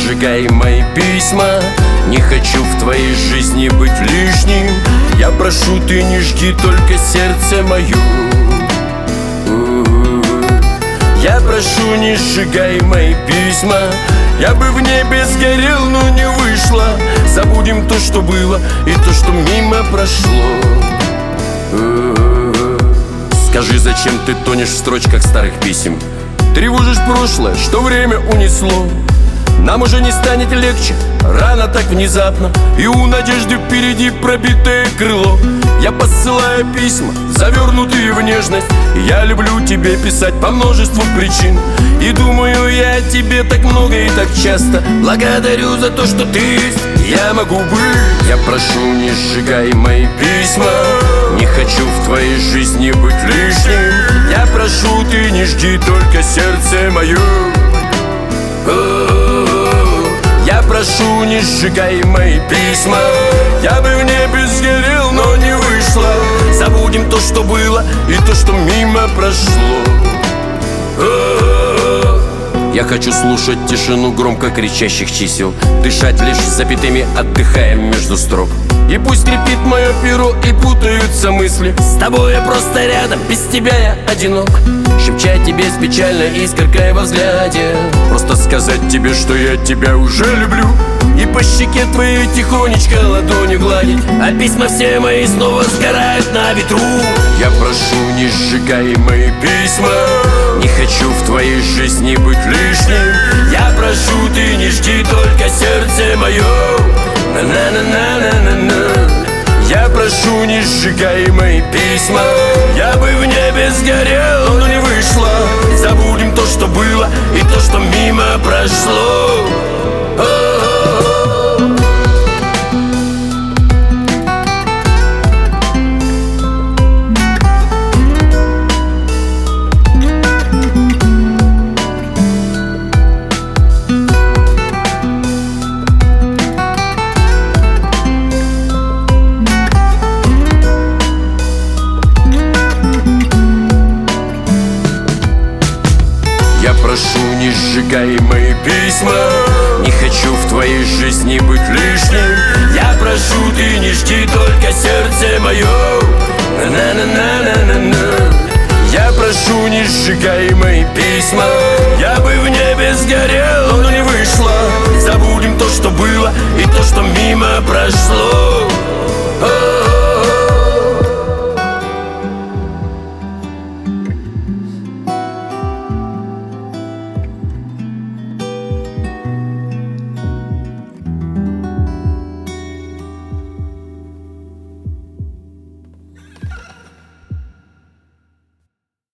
сжигай мои письма. Не хочу в твоей жизни быть лишним. Я прошу, ты не жги только сердце мое. Я прошу, не сжигай мои письма. Я бы в небе сгорел, но не вышло. Забудем то, что было, и то, что мимо прошло. Скажи, зачем ты тонешь в строчках старых писем? Тревожишь прошлое, что время унесло. Нам уже не станет легче, рано так внезапно, и у надежды впереди пробитое крыло. Я посылаю письма, завернутые в нежность. Я люблю тебе писать по множеству причин. И думаю я о тебе так много и так часто. Благодарю за то, что ты есть, я могу быть. Я прошу, не сжигай мои письма. Не хочу в твоей жизни быть лишним. Я прошу, ты не жги только сердце мое. Я прошу, не сжигай мои письма. Я бы в небе сгорел, но не вышло. Забудем то, что было, и то, что мимо прошло. Я хочу слушать тишину громко кричащих чисел, дышать лишь запятыми, отдыхая между строк. И пусть скрипит мое перо и путаются мысли. С тобой я просто рядом, без тебя я одинок. Шепча тебе с печальной искоркой во взгляде. Просто сказать тебе, что я тебя уже люблю. И по щеке твоей тихонечко ладонью гладить. А письма все мои снова сгорают на ветру. Я прошу, не сжигай мои письма. Не хочу в твоей жизни быть лишним. Я прошу, ты не жги только сердце мое. На-на-на-на-на-на-на. Я прошу, не сжигай мои письма. Я бы в небе сгорел, но не вышло. Забудем то, что было, и то, что мимо прошло. Я прошу, не сжигай мои письма. Не хочу в твоей жизни быть лишним. Я прошу, ты не жги только сердце мое. На-на-на-на-на-на. Я прошу, не сжигай мои письма. Я бы в небе сгорел, но не вышло. Забудем то, что было, и то, что мимо прошло.